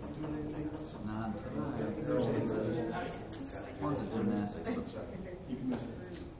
Not One's a gymnastics. You can miss it.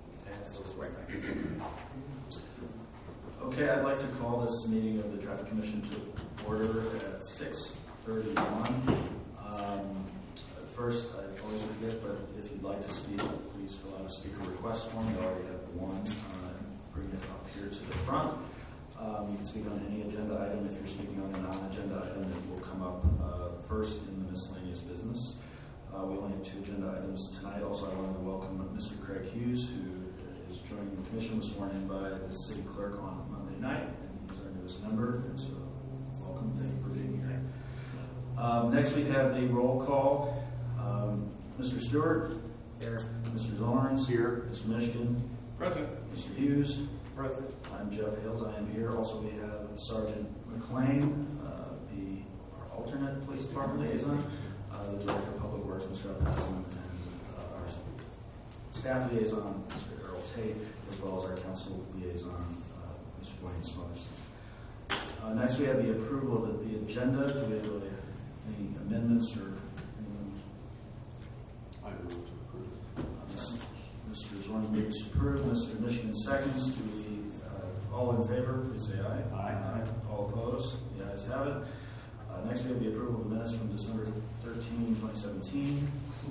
Okay, I'd like to call this meeting of the Traffic Commission to order at 6:31. First, I always forget, but if you'd like to speak, please fill out a speaker request form. You already have one. Bring it up here to the front. You can speak on any agenda item. If you're speaking on a non-agenda item, it will come up first in the miscellaneous business. We only have 2 agenda items tonight. Also, I wanted to welcome Mr. Craig Hughes, who is joining the commission this morning by the city clerk on Monday night, and he's our newest member. And so, welcome. Thank you for being here. Next, we have the roll call. Mr. Stewart. Here. Mr. Zorns. Here. Mr. Michigan. Present. Mr. Hughes. Present. I'm Jeff Hales. I am here. Also, we have Sergeant McLean, our alternate police department liaison, the director of public works, Mr. Uphassen, and our staff liaison, Mr. Earl Tate, as well as our council liaison, Mr. Wayne Smothers. Next, we have the approval of the agenda. Do we have any amendments or anything? I move to approve. Mr. Zorn moves to approve. Mr. Michigan seconds. Do we all in favor? Please say aye. Aye. All opposed? The ayes have it. Next, we have the approval of the minutes from December 13, 2017.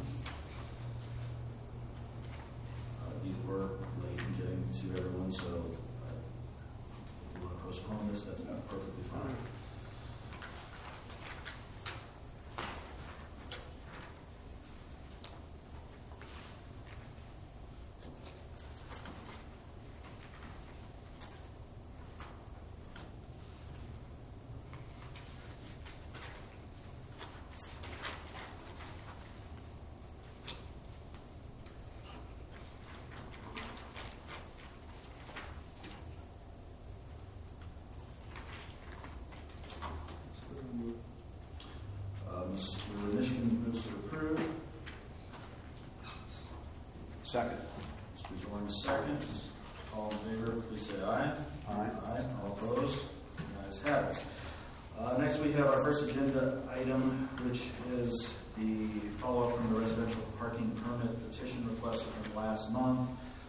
These were late in getting to everyone, so if you want to postpone this, that's perfectly fine. Mr. Michigan moves to approve. Second. Mr. Zorn seconds. All in favor, please say aye. Aye. Aye. All opposed? The ayes have it. Next, we have our first agenda item, which is the follow-up from the residential parking permit petition request from last month.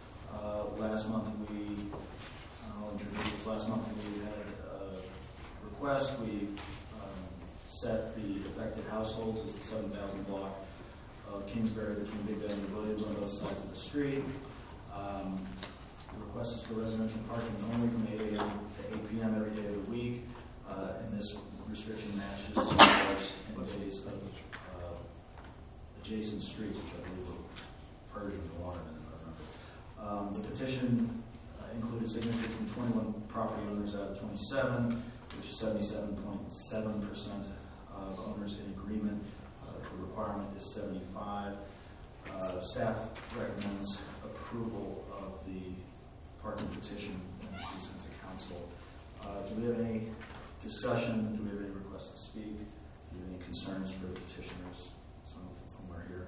I'll introduce this. Last month we had a request. We set the affected households as the 7,000 block of Kingsbury between Big Bend and Williams on both sides of the street. The request is for residential parking only from 8 a.m. to 8 p.m. every day of the week, and this restriction matches cars in the base of adjacent streets, which I believe were Pershing and Waterman, if I remember. The petition included signatures from 21 property owners out of 27, which is 77.7% of owners in agreement. The requirement is 75. Staff recommends approval of the parking petition and be sent to council. Do we have any discussion? Do we have any requests to speak? Do we have any concerns for the petitioners? Some of whom are here.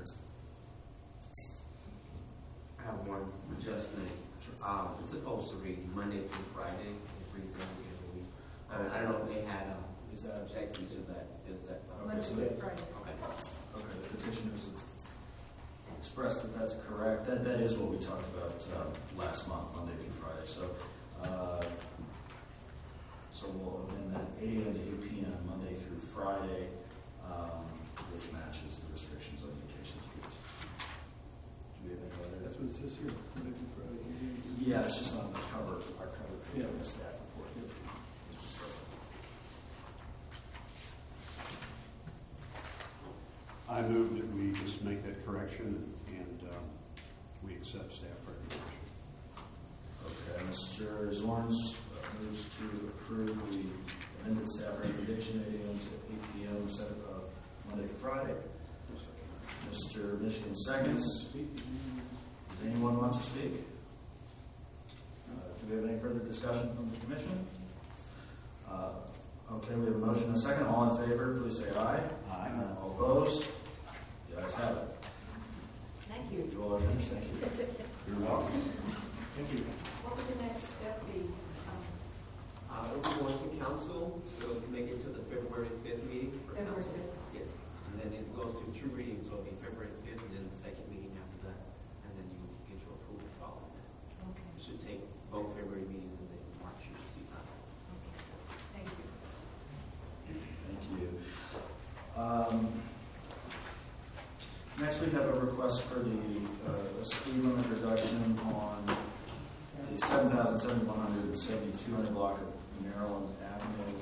I have one adjustment. It's supposed to read Monday through Friday. It reads every other week. I don't know if they had Is that objection to that. Is that okay? So they, okay? okay, the petitioners have expressed that that's correct. That is what we talked about last month, Monday through Friday. So we'll amend that 8 a.m. to 8 p.m. Monday through Friday, which matches the restrictions on the adjacent streets. Do we have any other? That's what it says here. Monday through Friday. Yeah, it's just on the cover, our cover page of the staff report. I move that we just make that correction and we accept staff recommendation. Okay, Mr. Zorns moves to approve the amended staff recommendation 8 a.m. to 8 p.m. Monday through Friday. Mr. Michigan seconds. Does anyone want to speak? Do we have any further discussion from the commission? Okay, we have a motion and a second. All in favor, please say aye. Aye. All opposed? The ayes have it. Thank you. You all are finished. Thank you. You're welcome. Thank you. What would the next step be? We're going to council, so we can make it to the February 5th meeting. For February council. 5th. Yes. request for the speed limit reduction on the 7,100 and 200 block of Maryland Avenue.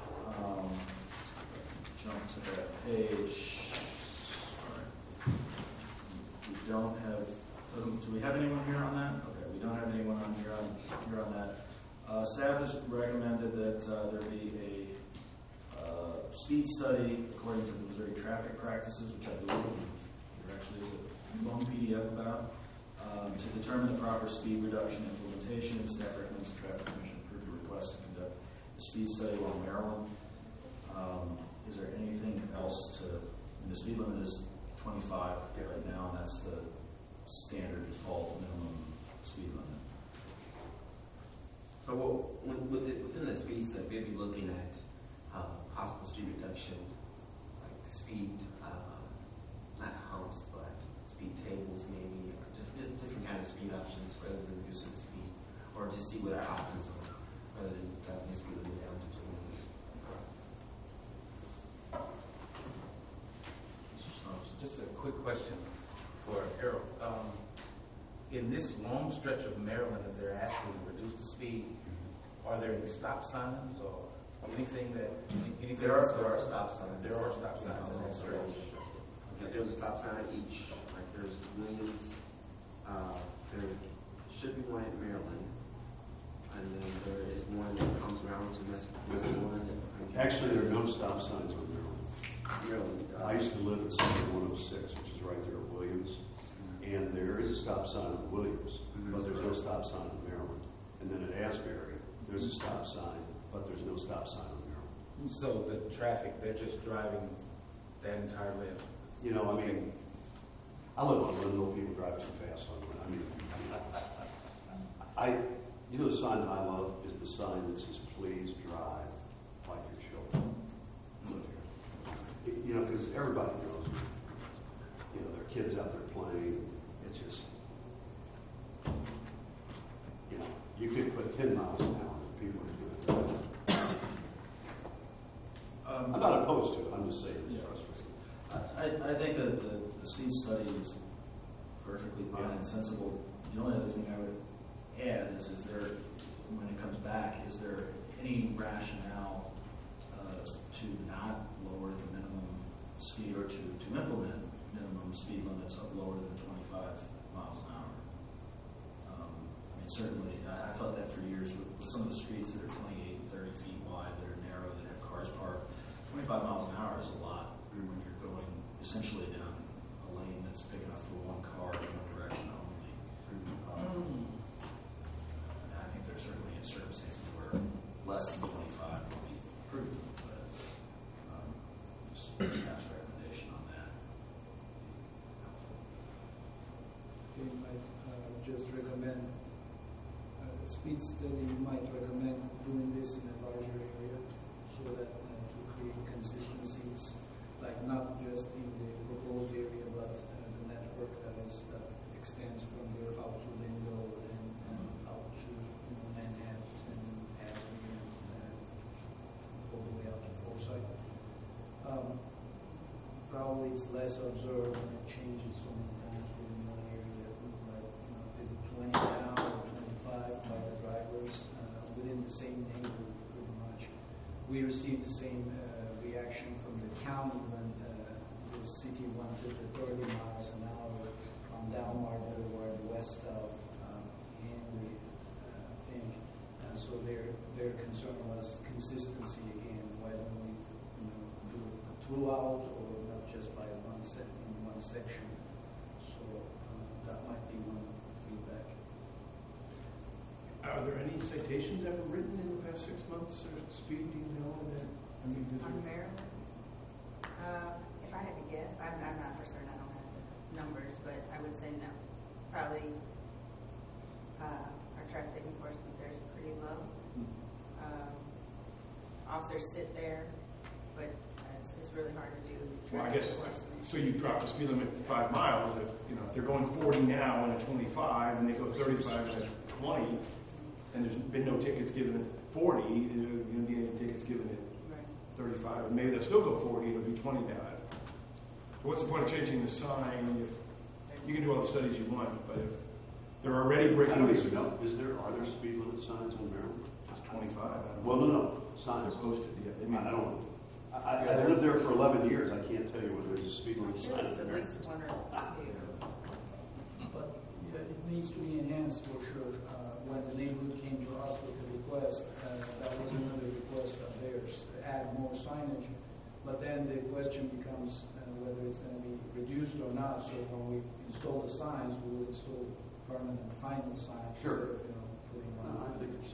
Jump to that page. Sorry. We don't have. Do we have anyone here on that? Okay, we don't have anyone on here on that. Staff has recommended that there be a speed study according to the Missouri traffic practices, which I believe there actually is a long PDF about, to determine the proper speed reduction implementation. Staff recommends the Traffic Commission approve the request to conduct a speed study along Maryland. Is there anything else to? The speed limit is 25 right now, and that's the standard default minimum speed limit. So within the speed study, we'll be looking at possible speed reduction, like speed, not humps, but speed tables maybe, or just different kind of speed options rather than reducing the speed, or just see what our options are rather than dropping the speed limit down to 20. Just a quick question for Harold. In this long stretch of Maryland that they're asking to reduce the speed, are there any stop signs or anything that anything? There are stop signs. There are stop signs in that stretch. Yeah, there's a stop sign at each. Like there's Williams. There should be one at Maryland, and then there is one that comes around to Westmoreland. Actually, there are no stop signs on Maryland. I used to live at Sector 106, which is right there at Williams, and there is a stop sign at Williams, but there's no stop sign on Maryland. And then at Asbury, there's a stop sign, but there's no stop sign on Maryland. So the traffic, they're just driving that entire length. You know, I mean, I live on Linville. People drive too fast on Linville. You know, the sign that I love is the sign that says, "Please drive like your children." You know, because everybody knows, you know, there are kids out there playing. It's just, you know, you could put 10 miles an hour and people are doing it. I'm not opposed to it. I'm just saying it's frustrating. I think that the speed study is perfectly fine and sensible. The only other thing I would add is there, when it comes back, is there any rationale to not lower the minimum speed or to implement minimum speed limits of lower than 25 miles an hour? I mean, certainly, I thought that for years with some of the streets that are 28 and 30 feet wide, that are narrow, that have cars parked. 25 miles an hour is a lot when you're going essentially down a lane that's big enough for one car in one direction only. I think there's certainly circumstances where less than 25 would be approved, but just staff's recommendation on that. You might just recommend a speed study. You might recommend doing this in a larger area so that to create consistencies, like not just in the proposed area, but the network that extends from there out to Linville and out to Manhattan Avenue and all the way out to Forsyth. Probably it's less observed and it changes so many times within one area. Like, is it 20 now or 25 by the drivers within the same neighborhood, pretty much. We received the same reaction from the county when the city wanted the 30 miles an hour on Delmar Boulevard west of Henry, I think. And so their concern was consistency again. Why don't we, do it throughout or not just by one section? So that might be one feedback. Are there any citations ever written in the past 6 months or speed? Do you know that? I mean, On Maryland? If I had to guess, I'm not for certain. I don't have the numbers, but I would say no. Probably our traffic enforcement there is pretty low. Officers sit there, but it's really hard to do. Well, I guess so. You drop the speed limit 5 miles. If they're going 40 now and at 25, and they go 35 and at 20, and there's been no tickets given at 40, there's going to be any tickets given at 35. Maybe they'll still go 40. It'll be 20 now. So what's the point of changing the sign if You can do all the studies you want, but if they're already I breaking don't this, even know, are there speed limit signs on Maryland? it's 25. I don't know. Well, no, They're signs. posted, yeah. They I mean, don't know. I lived there for 11 years. I can't tell you whether there's a speed limit I'm sign sure it's in at there. least one or two. But yeah, it needs to be enhanced for sure. When the neighborhood came to us with the request, that was another request of theirs, to add more signage. But then the question becomes whether it's going to be reduced or not. So when we install the signs, we will install permanent final signs Sure. instead of putting one. No, I think it's-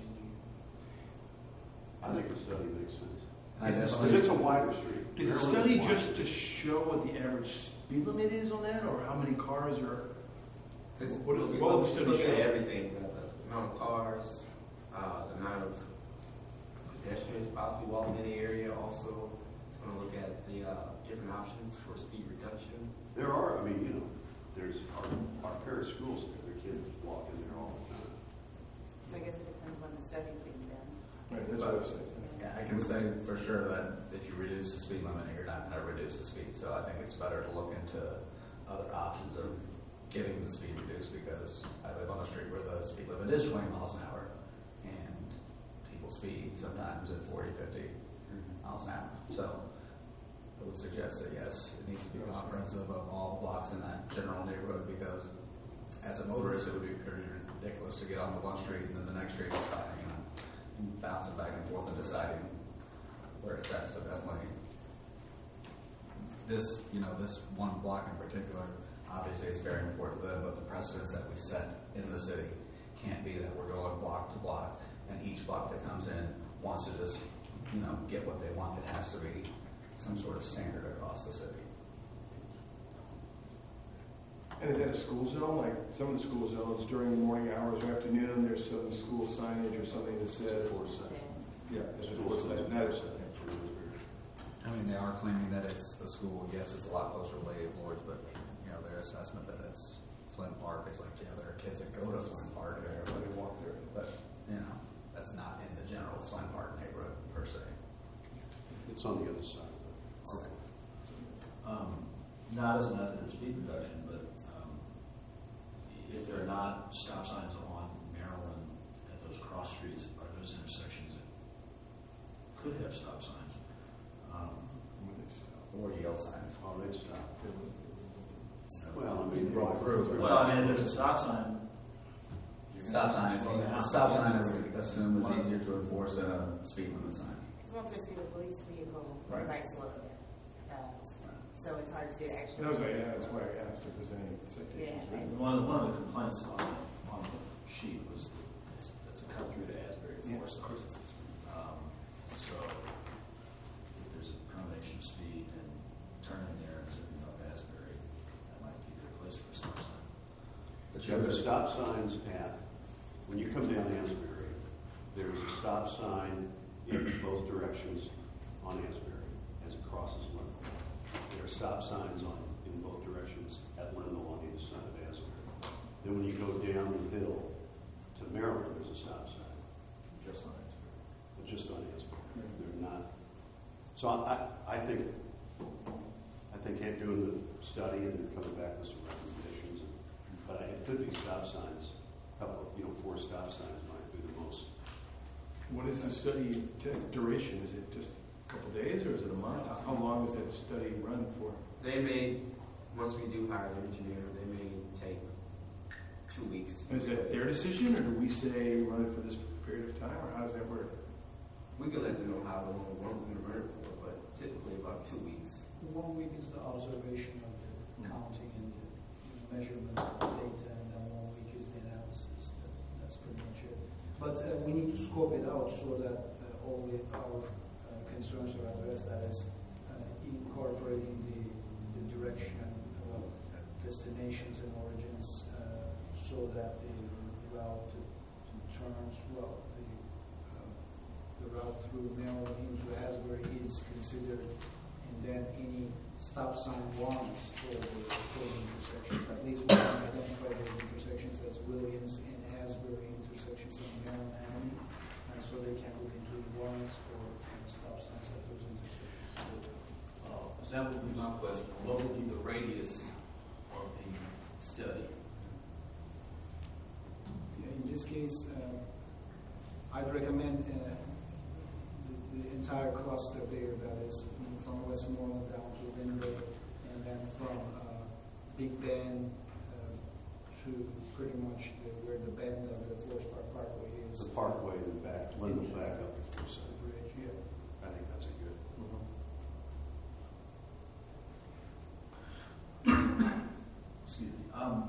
I think the study makes sense. And I guess- Because it's a wider street. is the Maryland study wide. just to show what the average speed limit is on that, or how many cars are? What is- what will the study Looking at show? everything, the amount of cars, the amount of pedestrians possibly walking in the area. Also, it's going to look at the different options for speed reduction. There are, I mean, there's our parish schools, their kids walk in there all the time. So I guess it depends when the study's being done. Right, that's what I was saying. Yeah, I can say for sure that if you reduce the speed limit, you're not going to reduce the speed. So I think it's better to look into other options of getting the speed reduced, because I live on a street where the speed limit is 20 miles an hour and people speed sometimes at 40, 50 miles an hour. So I would suggest that yes, it needs to be comprehensive of all the blocks in that general neighborhood, because as a motorist, it would be pretty ridiculous to get onto one street and then the next street is fine, and bouncing back and forth and deciding where it's at. So definitely this one block in particular, obviously it's very important to them, but the precedence that we set in the city can't be that we're going block to block, and each block that comes in wants to just, get what they want. It has to be some sort of standard across the city. And is that a school zone? Like some of the school zones during the morning hours or afternoon, there's some school signage or something that says, yeah, there's a four side. That is, I mean, they are claiming that it's a school. Yes, it's a lot closer to Lady of Lords, but their assessment that it's Flint Park is like, yeah, there are kids that go to Flint Park there, they walk there. but that's not in the general Flint Park neighborhood per se. It's on the other side. Not as a method of speed reduction, but if there are not stop signs on Maryland at those cross streets, are those intersections that could have stop signs? Or yield signs. Oh, they'd stop. Well, I mean, Roll through. Well, I mean, if there's a stop sign, Stop sign, a stop sign I would assume is easier to enforce than a speed limit sign. Because once I see the police vehicle, Right. everybody slows down. So it's hard to actually. That's why I asked if there's any citations. Yeah. one of the complaints on the sheet was that it's a cut through to Asbury Forest. Yeah, of course. So if there's a combination of speed and turning there and zipping up Asbury, that might be a good place for a stop sign. But Yeah, there's stop signs when you come down Asbury, there's a stop sign in both directions on Asbury as it crosses Lindell. There are stop signs in both directions at Lindell on either side of Asbury. Then when you go down the hill to Maryland, there's a stop sign, Just on Asbury. but just on Asbury. They're not. So I think doing the study and then coming back with some recommendations. But it could be stop signs. A couple, 4 stop signs might be the most. What is the study duration? Is it just a couple days or is it a month? How long does that study run for? They may, once we do hire an engineer, they may take 2 weeks. Is that their decision, or do we say run it for this period of time, or how does that work? We can let them know how long we want them to run it for, but typically about 2 weeks. 1 week is the observation of the counting and the measurement of the data, and then 1 week is the analysis. That's pretty much it. But we need to scope it out so that all our concerns are addressed. That is incorporating the direction, destinations and origins, so that the route turns the route through Maryland into Asbury is considered, and then any stop sign warrants for those intersections. At least we can identify those intersections as Williams and Asbury intersections in Maryland Avenue, and so they can look into the warrants for stop signs at those intersections. That would be my question. What would be the radius of the study. In this case, I'd recommend the entire cluster there, that is from Westmoreland down to Windward, and then from Big Bend to pretty much where the bend of the Forest Park Parkway is. The parkway and back, Linda's back up to Forsyth. The bridge, yeah. I think that's a good. Excuse me.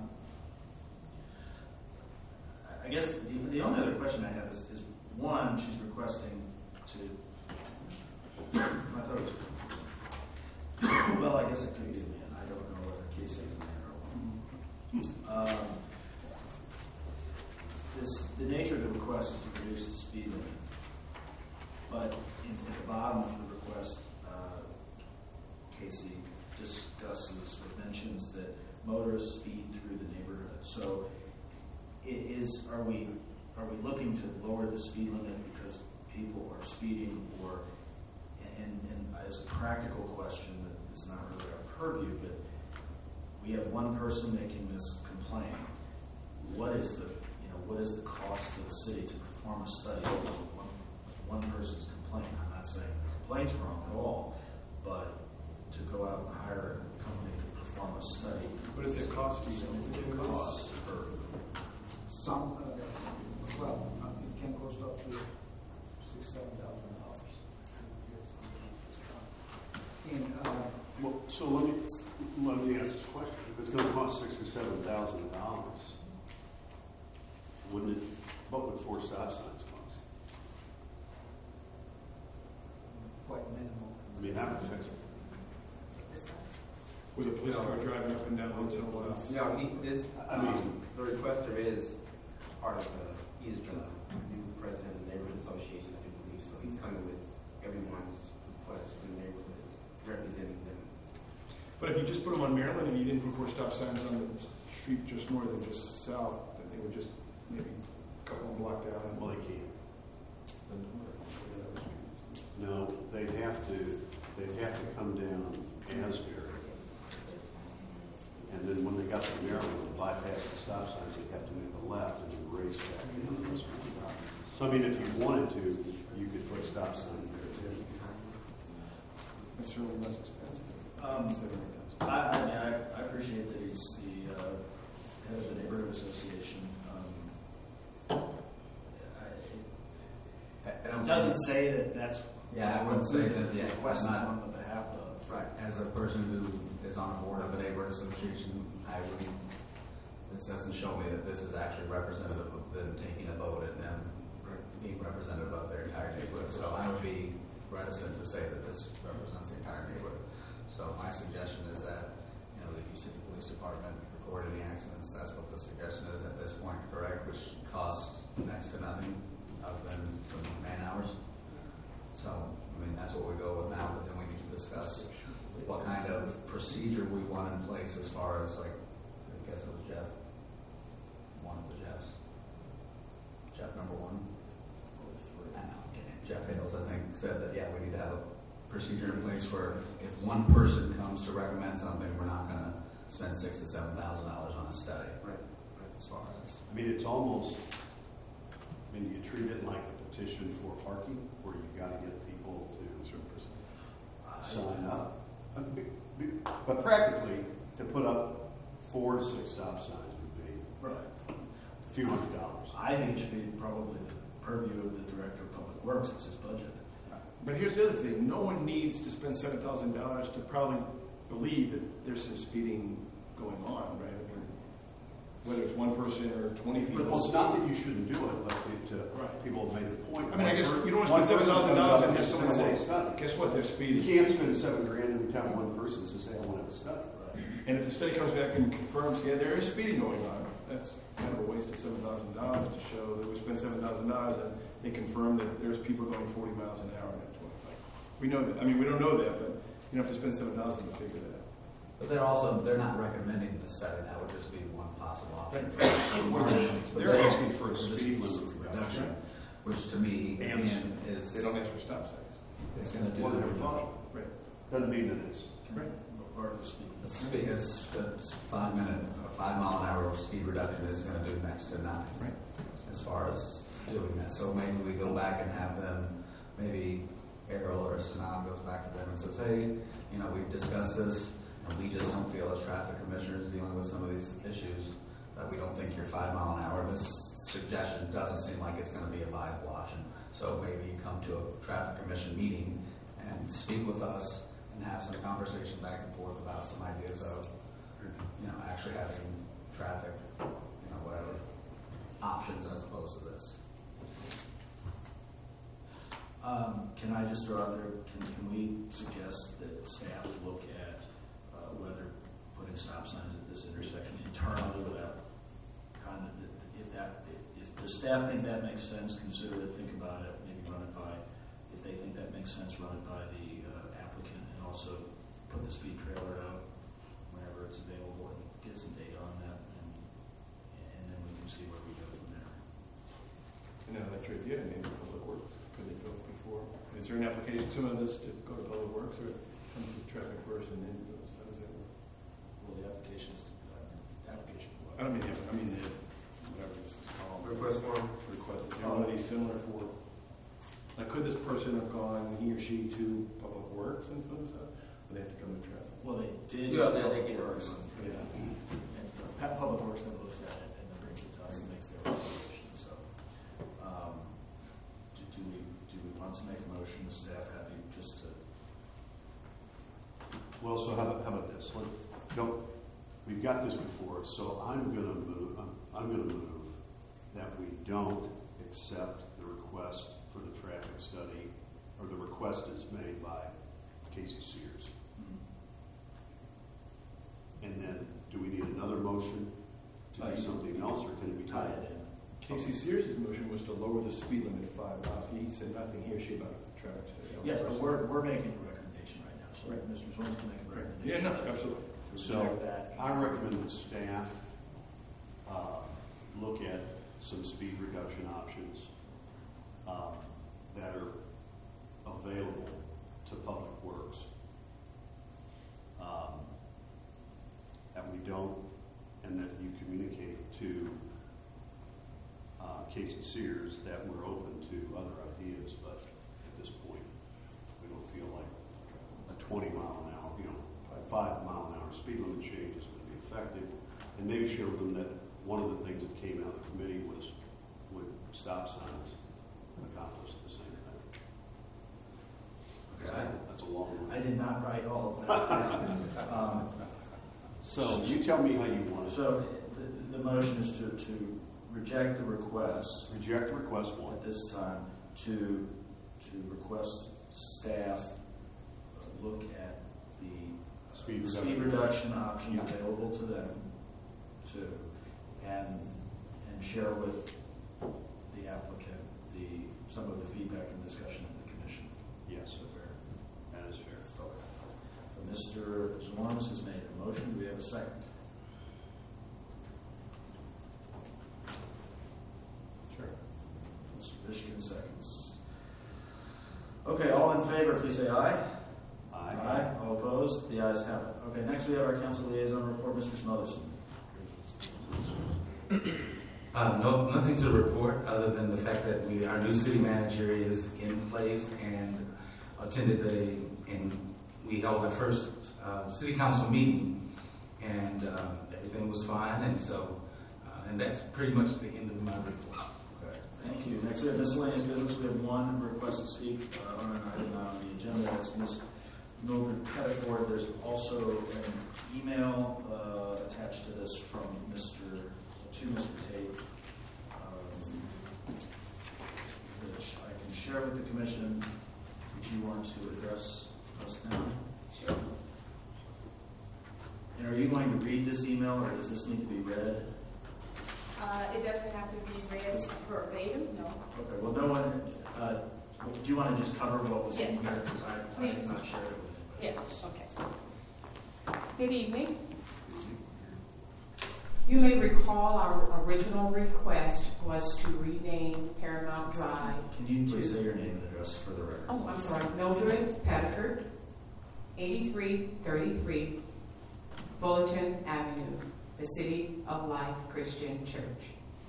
I guess the only other question I have is one, she's requesting to. I thought it was. Well, I guess it could be. I don't know whether Casey is in there or not. The nature of the request is to reduce the speed limit, but at the bottom of the request, Casey discusses or mentions that motorists speed through the neighborhood. So, are we looking to lower the speed limit because people are speeding, or and as a practical question that is not really our purview, but we have one person making this complaint. What is the cost to the city to perform a study of one person's complaint? I'm not saying the complaint's wrong at all, but to go out and hire a company to perform a study. What does it cost you? Significant cost for Some, well, it can cost up to $6,000-$7,000. And Well, so let me ask this question. If it's going to cost $6,000 or $7,000, wouldn't it? What would 4 stop signs cost? quite minimal. I mean, that would fix it. With a police car driving up and down once in a while. No, I mean, the requester is part of he's the new president of the Neighborhood Association, I do believe, so he's coming with everyone's request in the neighborhood, representing them. But if you just put them on Maryland and you didn't put 4 stop signs on the street just north and just south, then they would just maybe a couple of block down. well, they can't. No, they'd have to come down Asbury, and then when they got to Maryland, to bypass the stop signs, they'd have to make a left and then race back down the rest of the route. So I mean, if you wanted to, you could put stop signs there too. It's certainly less expensive. I appreciate that he's the head of the neighborhood association. It doesn't say that that's. Yeah, I wouldn't say that. Yeah, request is I'm on behalf of. Right. As a person who is on a board of a neighborhood association, this doesn't show me that this is actually representative of them taking a vote and them being representative of their entire neighborhood. So I would be reticent to say that this represents the entire neighborhood. So my suggestion is that, the City Police Department record any accidents. That's what the suggestion is at this point, correct? Which costs next to nothing other than some man hours. So, that's what we go with now, but then we need to discuss what kind of procedure we want in place as far as, I guess it was Jeff, one of the Jeffs. Jeff number 1. I know, Jeff Hales, I think, said that, we need to have a procedure in place where if one person comes to recommend something, we're not going to spend $6,000 to $7,000 on a study. Right. As far as. It's almost, you treat it like a petition for parking, where you've got to get people to sign up. But practically, to put up 4 to 6 stop signs would be Right. a few $100. I think it should be probably the purview of the Director of Public Works. It's his budget. But here's the other thing. No one needs to spend $7,000 to probably believe that there's some speeding going on, right? Whether it's one person or 20 people. Well, it's not that you shouldn't do it, but Right. people have made the point. I guess you don't want to spend $7,000 and have someone say, guess what, they're You speeding. can't spend $7,000 every time one person says, "Hey, I want to have a study." And if the study comes back and confirms, there is speeding going on, that's kind of a waste of $7,000 to show that we spent $7,000 and they confirm that there's people going 40 miles an hour and at 25. We know that. We don't know that, but you don't have to spend $7,000 to figure that out. But they're not recommending the study. That would just be one possible option. They're asking for a speed limit reduction, which to me, again, is. They don't ask for stop signs. It's going to do. Well, they're fine. Right. Doesn't mean that it's. Right. Or the speed. The speed is 5-minute 5 mile an hour speed reduction is going to do next to nothing. Right. As far as doing that. So maybe we go back and have them, maybe Errol or Sanam goes back to them and says, hey, we've discussed this, and we just don't feel as traffic commissioners dealing with some of these issues that we don't think you're 5 mile an hour. This suggestion doesn't seem like it's going to be a viable option. So maybe you come to a traffic commission meeting and speak with us and have some conversation back and forth about some ideas of, actually having traffic, whatever options as opposed to this. Can I just throw out there, can we suggest that staff look at whether putting stop signs at this intersection internally without if the staff think that makes sense, consider it, think about it, maybe run it by, if they think that makes sense, run it by the applicant, and also put the speed trailer out whenever it's available and get some data on that, and then we can see where we go from there. And then I'm not sure if you had any public works, could they go before? Is there an application, some of this to go to public works, or comes to traffic first and then goes, how does that work? Well, the application is, application for what? I mean, whatever this is called. Request form? Request. Is there one of these similar for, like, could this person have gone, he or she, to public works and fill this out? Or they have to come to traffic? Well, they did. Yeah, they get works. Yeah. And Public Works then looks at it and then brings it to us and makes their recommendation. So, do we want to make a motion? Is staff happy just to? Well, so how about this? We've got this before us, so I'm going to move that we don't accept the request for the traffic study, or the request is made by Casey Sears. And then, do we need another motion to do something else, or can it be tied in? Casey Sears' motion was to lower the speed limit 5 miles. He said nothing, he or she, about a traffic study. Yes, but we're making a recommendation right now. So Right. Mr. Zorns can make a recommendation. Yeah, no, absolutely. To So, reject that. I recommend that staff look at some speed reduction options that are available to Public Works. That we don't, and that you communicate to Casey Sears that we're open to other ideas, but at this point, we don't feel like a 20 mile an hour, 5 mile an hour speed limit change is going to be effective. And maybe show them that one of the things that came out of the committee was, would stop signs accomplish the same thing? Okay. That's a long one. I did not write all of that. So you tell me how you want it. So the motion is to reject the request Reject request one. at this time to request staff look at the Speed speed reduction. reduction options Yeah. available to them and share with the applicant some of the feedback and discussion of the commission. Yes, So fair. that is fair. Okay. So Mr. Zorns has made a motion. Do we have a second? Sure. Mr. Fishkin seconds. Okay, all in favor, please say aye. Aye. All opposed? The ayes have it. Okay, next we have our council liaison report. Mr. Smotherson. No, nothing to report other than the fact that our new city manager is in place and we held our first city council meeting, and everything was fine, and so and that's pretty much the end of my report. Okay, thank you. Next we have miscellaneous business. We have one request to speak on an item on the agenda. That's Ms. Mildred Pettiford. There's also an email attached to this from Mr. Tate, which I can share with the commission. Would you want to address us now? Sure. And are you going to read this email, or does this need to be read? It doesn't have to be read verbatim, no. Okay, well, no one, do you want to just cover what was in Yes. here? Because I have Please. not shared it with Yes, anybody else. okay. Good evening. You may recall our original request was to rename Paramount Drive. Can you please say your name and address for the record? Oh, I'm sorry, Mildred Pettiford, 8333 Fullerton Avenue, the City of Life Christian Church.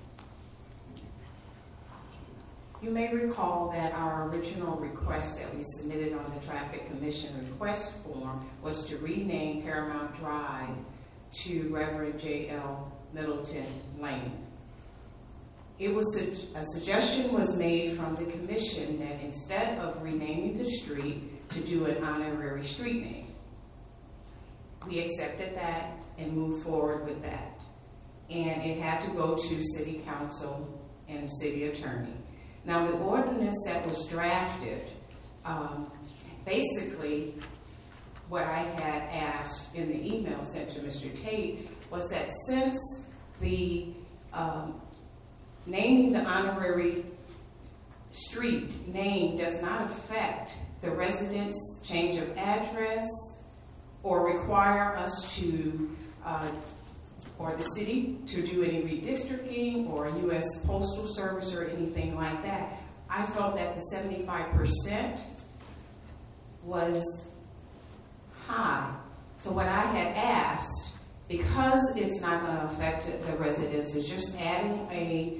You may recall that our original request that we submitted on the Traffic Commission request form was to rename Paramount Drive to Reverend J.L. Middleton Lane. It was a suggestion was made from the commission that instead of renaming the street, to do an honorary street name. We accepted that and moved forward with that. And it had to go to City Council and City Attorney. Now, the ordinance that was drafted, basically what I had asked in the email sent to Mr. Tate was that since the naming the honorary street name does not affect the residents' change of address or require us to, or the city to do any redistricting or U.S. Postal Service or anything like that, I felt that the 75% was high. So what I had asked, because it's not going to affect the residents, is just adding a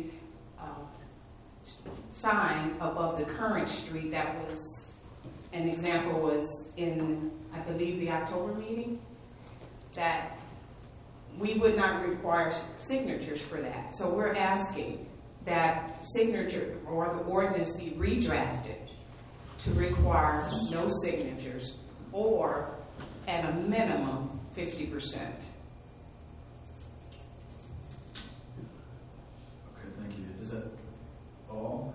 sign above the current street. That was, an example was in, I believe, the October meeting, that we would not require signatures for that. So we're asking that signature or the ordinance be redrafted to require no signatures or at a minimum 50%. Okay, thank you. Is that all?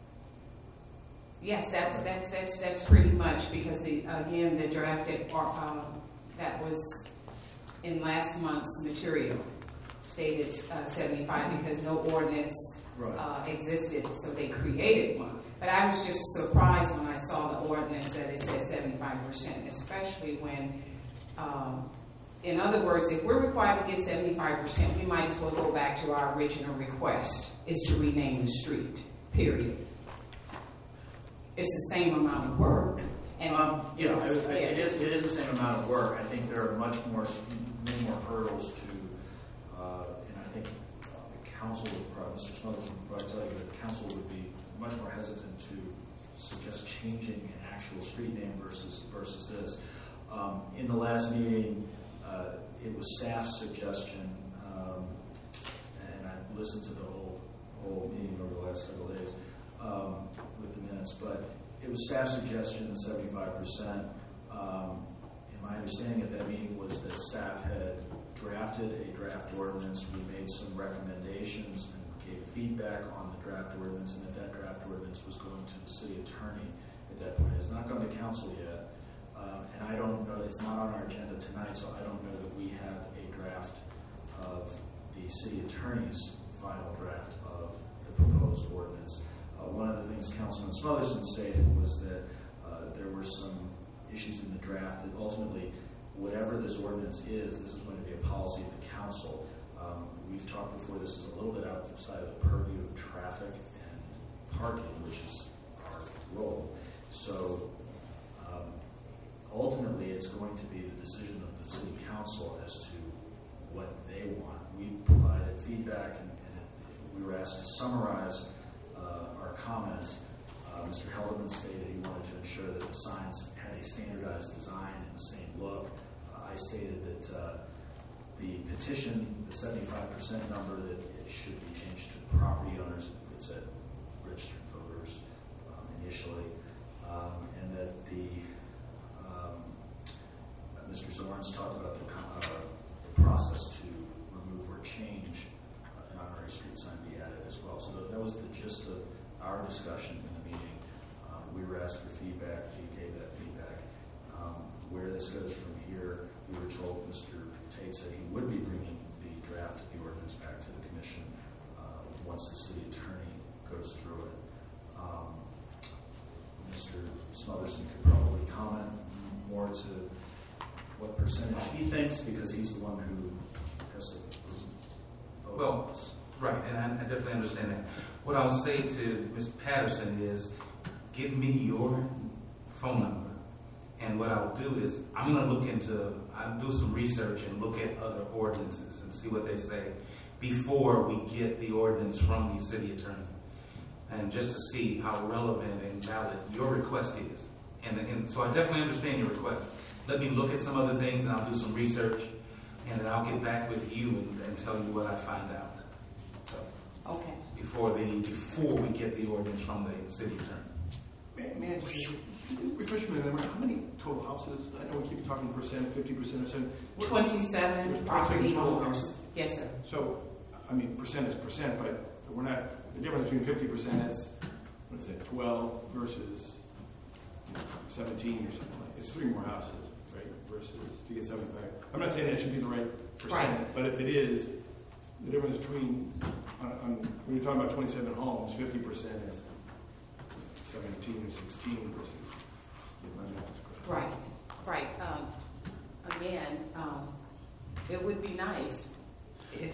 Yes, that's pretty much, because the drafted that was in last month's material stated 75 because no ordinance existed, so they created one. But I was just surprised when I saw the ordinance that it said 75%, especially when, in other words, if we're required to get 75%, we might as well go back to our original request, is to rename the street, period. It's the same amount of work. And it is the same amount of work. I think there are many more hurdles to, and I think the council would probably, Mr. Smothers would probably tell you that the council would be much more hesitant to suggest changing an actual street name versus this. In the last meeting, it was staff's suggestion, and I listened to the whole meeting over the last several days with the minutes, but it was staff's suggestion, the 75%. My understanding at that meeting was that staff had drafted a draft ordinance. We made some recommendations and gave feedback on the draft ordinance, and that draft ordinance was going to the city attorney at that point. It's not gone to council yet, and I don't know, it's not on our agenda tonight, so I don't know that we have a draft of the city attorney's final draft of the proposed ordinance. One of the things Councilman Smotherson stated was that there were some issues in the draft that ultimately, whatever this ordinance is, this is going to be a policy of the council. We've talked before, this is a little bit outside of the purview of traffic and parking, which is our role. So ultimately, it's going to be the decision of the city council as to what they want. We provided feedback, and we were asked to summarize our comments. Mr. Hellerman stated he wanted to ensure that the signs had a standardized design and the same look. I stated that the petition, the 75% number, that it should be changed to property owners. It said registered voters initially, and that Mr. Zorns talked about the process to remove or change an honorary street sign be added as well. So that was the gist of our discussion in the meeting. We were asked for feedback. We gave that feedback. Where this goes from here, we were told Mr. Tate said he would be bringing the draft of the ordinance back to the commission once the city attorney goes through it. Mr. Smotherson could probably comment more to what percentage he thinks, because he's the one who has to vote. Well, right, and I definitely understand that. What I'll say to Ms. Patterson is, give me your phone number, And what I'll do is I'll do some research and look at other ordinances and see what they say before we get the ordinance from the city attorney. And just to see how relevant and valid your request is. And so I definitely understand your request. Let me look at some other things and I'll do some research and then I'll get back with you and tell you what I find out. So, Okay. before we get the ordinance from the city attorney. May I just refresh my memory? How many total houses? I know we keep talking percent, 50% or so. 27 property total owners. houses. Yes, sir. So, I mean, percent is percent, but we're not, the difference between 50%, that's, what is it, 12 versus 17 or something like, it's 3 more houses, right, versus to get 75. I'm not saying that should be the right percent, Right. but if it is, the difference between, when you're talking about 27 homes, 50% is 17 or 16 versus, if my math is correct. Right. Again, it would be nice if,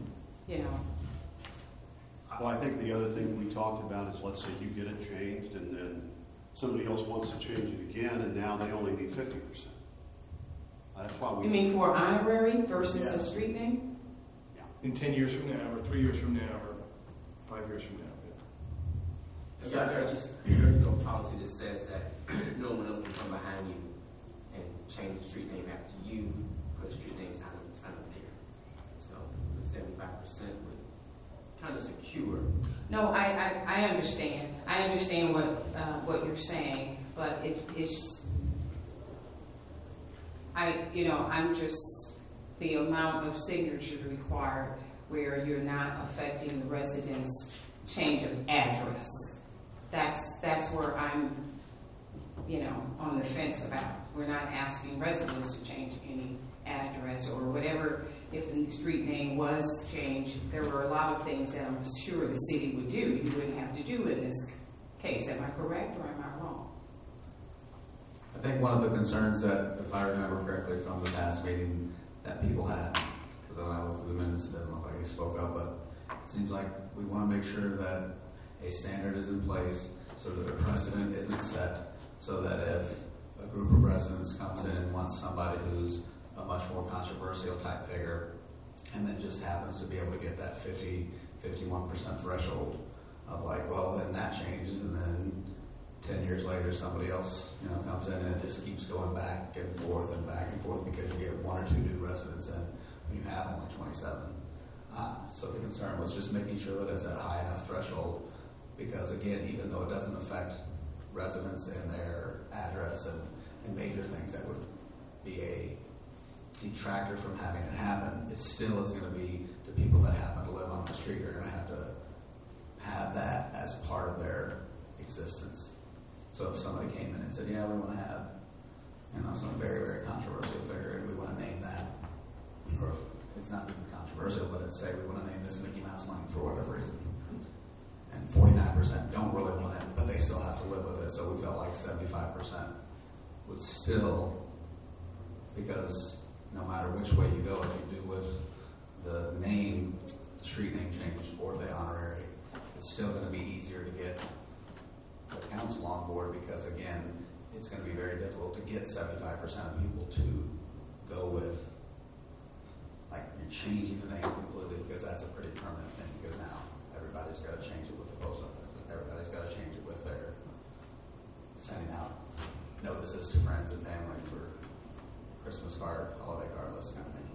Well, I think the other thing we talked about is, let's say you get it changed and then somebody else wants to change it again and now they only need 50%. That's why we... You mean for honorary versus Yeah. a street name? In 10 years from now, or 3 years from now, or 5 years from now. So there's no policy that says that no one else can come behind you and change the street name after you put a street name sign up there. So the 75% would kind of secure. No, I understand. I understand what you're saying, but I'm just the amount of signatures required where you're not affecting the residents' change of address. That's where I'm, on the fence about. We're not asking residents to change any address or whatever. If the street name was changed, there were a lot of things that I'm sure the city would do. You wouldn't have to do in this case. Am I correct or am I wrong? I think one of the concerns that, if I remember correctly from the past meeting, that people had, because when I looked through the minutes, it doesn't look like he spoke up, but it seems like we want to make sure that a standard is in place so that a precedent isn't set, so that if a group of residents comes in and wants somebody who's a much more controversial type figure, and then just happens to be able to get that 51% threshold of like, well, then that changes, and then 10 years later, somebody else, comes in and it just keeps going back and forth because you get 1 or 2 new residents in when you have only 27. So the concern was just making sure that it's at a high enough threshold because, again, even though it doesn't affect residents and their address and major things that would be a detractor from having it happen, it still is going to be the people that happen to live on the street are going to have that as part of their existence. So if somebody came in and said, yeah, we want to have, some very, very controversial figure and we want to name that, or if it's not even controversial, but it's say we want to name this Mickey Mouse Lane for whatever reason. And 49% don't really want it, but they still have to live with it. So we felt like 75% would still, because no matter which way you go, if you do with the name, the street name change, or the honorary, it's still going to be easier to get the council on board because, again, it's going to be very difficult to get 75% of people to go with, like, you're changing the name completely because that's a pretty permanent thing because now everybody's got to change it with the post office. Everybody's got to change it with their sending out notices to friends and family for Christmas card, holiday card, this kind of thing.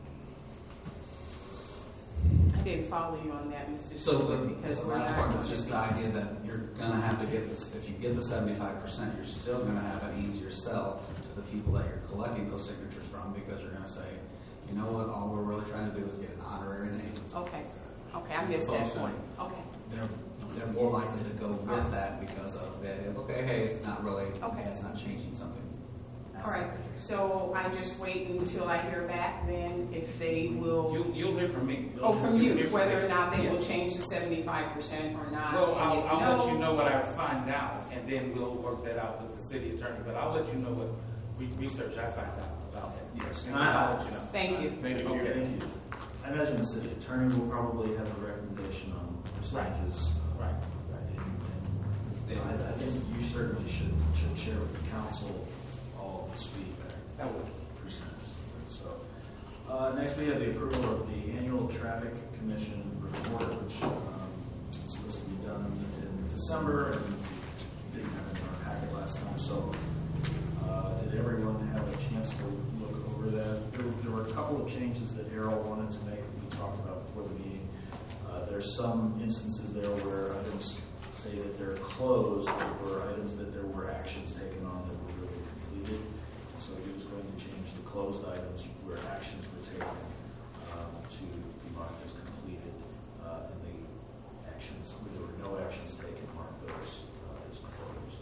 I didn't follow you on that, Mr. So because the we're last not. part is just the idea that you're going to have to get this, if you get the 75%, you're still going to have an easier sell to the people that you're collecting those signatures from because you're going to say, you know what, all we're really trying to do is get an honorary name. Okay, I missed that point. Okay. They're more likely to go with that because of the idea of, okay, hey, it's not really, it's not changing something. All right, so I just wait until I hear back then if they will. You'll hear from me. From you, You'll whether or not they will Yes. change to 75% or not. Well, And if I'll no, let you know what I find out, and then we'll work that out with the city attorney. But I'll let you know what research I find out about that. Yes. And I'll let you know. Thank you. Thank you. Okay. Thank you. I imagine the city attorney will probably have a recommendation on percentages. Right. And I think you certainly should share with the council all this feedback. That would. Percentages. So, next we have the approval of the annual Traffic Commission report, which is supposed to be done in December, and didn't have it in our packet last time. So, did everyone have a chance to look over that? There were a couple of changes that Errol wanted to make that we talked about before the meeting. There's some instances there where items say that they're closed, but were items that there were actions taken on that were really completed. So he was going to change the closed items where actions were taken to be marked as completed, and the actions where there were no actions taken, mark those as closed.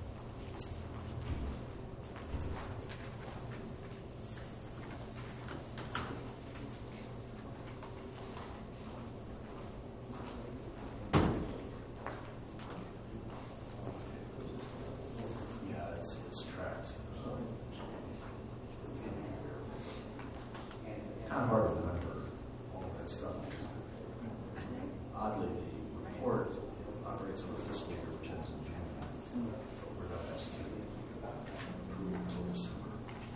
Yeah, it's tracked. Kind of hard to remember all of that stuff. Oddly, the report operates on a fiscal year, which ends in June. But we're not asked to approve it until December.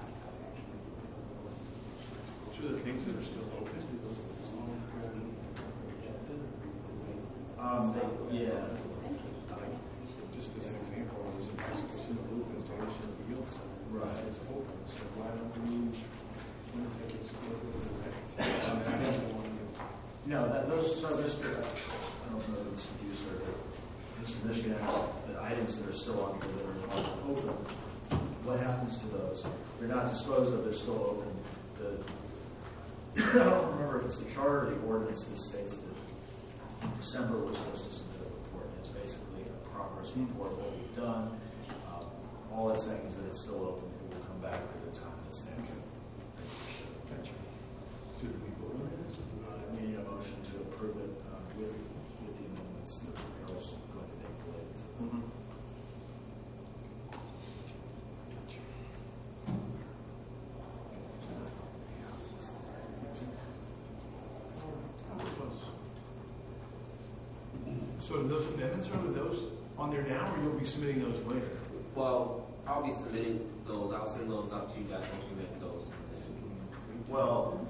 Which are the things that are still open? Yeah. Just as an example, there's a discussion of loop installation of wheels. Right. It's open, so why don't we, when is it, it's still open? No, those, so Mr. I don't know if it's confused or Mr. Michigan asked the items that are still on here that are open. What happens to those? They're not disposed of, they're still open. I don't remember if it's the charter or the ordinance that states that in December we're supposed to submit a report. It's basically a progress report, what we've done. All it's saying is that it's still open. It will come back at the time it's there. Gotcha. So do we vote on this? Needing a motion to approve it with the amendments that Errol's going to make related to it. So those amendments, are those on there now, or you'll be submitting those later? Well, I'll be submitting those. I'll send those out to you guys once we make those. Well,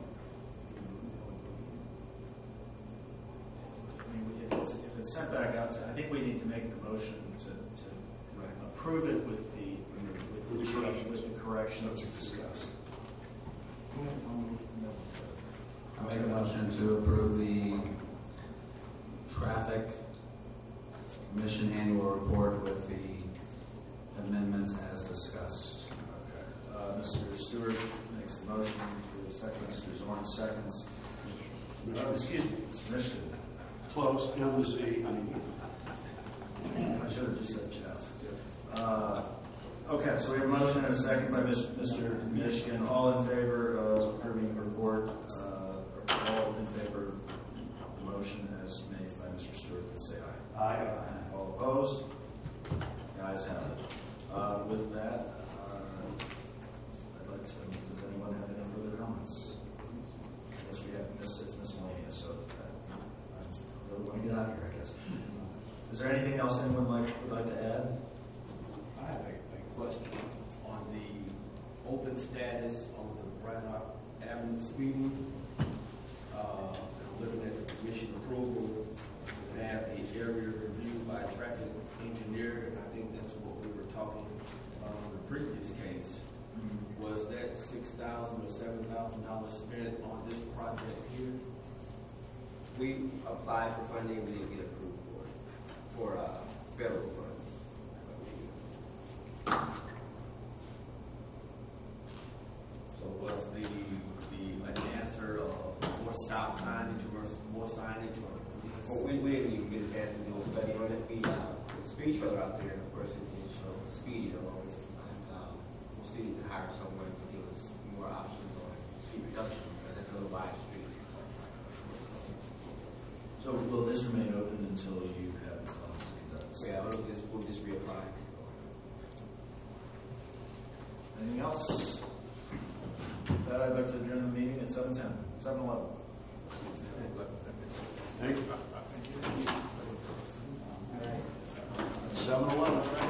I mean, if it's sent back out, I think we need to make the motion to approve it with the corrections discussed. I make a motion to approve the Traffic Commission annual report with the amendments as discussed. Okay. Mr. Stewart makes the motion for the second. Mr. Zorn seconds. Excuse me, Mr. Michigan. Close, M-Z. I should have just said Jeff. Okay, so we have a motion and a second by Mr. Michigan. All in favor of approving the report, or all in favor of the motion as made by Mr. Stewart, would say aye. Aye. All opposed? The ayes have it. With that, I'd like to, does anyone have any further comments? I guess we have it's miscellaneous, so I really want to get out of here, I guess. Is there anything else anyone would like to add? I have a question on the open status on the Braddock Avenue speeding. Looking at the commission approval, we have the area reviewed by a traffic engineer, and I think that's what we were talking on the previous case. Was that $6,000 or $7,000 spent on this project here? We applied for funding. We didn't get approved for federal funding. So was the an answer of more stop signage versus more signage? Well, we didn't even get a chance to do a study on it. The speed trailer out there, of course, it did show speed along it. And we'll see to hire someone to give us more options on speed reduction because that's another wide street. So will this remain open until you have the funds to conduct this? Yeah, we'll just reapply. Anything else? With that, I'd like to adjourn the meeting at 7:10, 7:11. Thank you. 7-Eleven.